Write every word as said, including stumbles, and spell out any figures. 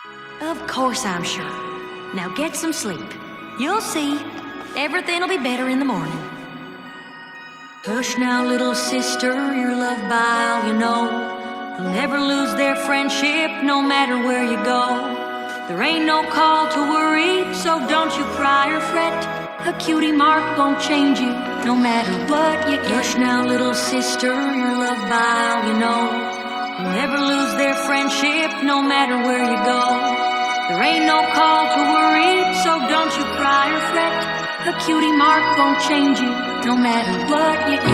Of course I'm sure. Now get some sleep. You'll see. Everything'll be better in the morning. Hush now, little sister, you're loved by all you know. You'll never lose their friendship, no matter where you go. There ain't no call to worry, so don't you cry or fret. A cutie mark won't change you, no matter what you get. Hush now, little sister, you're loved by all you know. You'll never lose their friendship, no matter where you go. There ain't no call to worry, so don't you cry or fret. A cutie mark won't change you, no matter what you get.